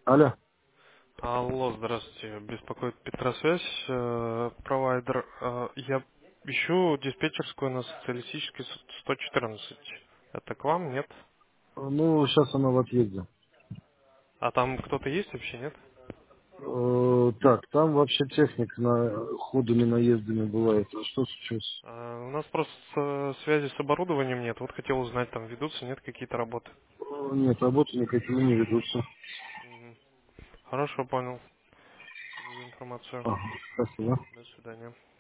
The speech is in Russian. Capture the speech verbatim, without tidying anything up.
Алло. Алло, здравствуйте. Беспокоит Петросвязь, э, провайдер. Э, я ищу диспетчерскую на социалистической сто четырнадцать. Это к вам, нет? Ну, сейчас она в отъезде. А там кто-то есть вообще, нет? Э, так, там вообще техник на ходами, наездами бывает. А что сейчас? Э, у нас просто э, связи с оборудованием нет. Вот хотел узнать, там ведутся, нет какие-то работы. Э, Нет, работы никакие не ведутся. Мгм. Хорошо, понял. Спасибо за информацию. Ага, спасибо. До свидания.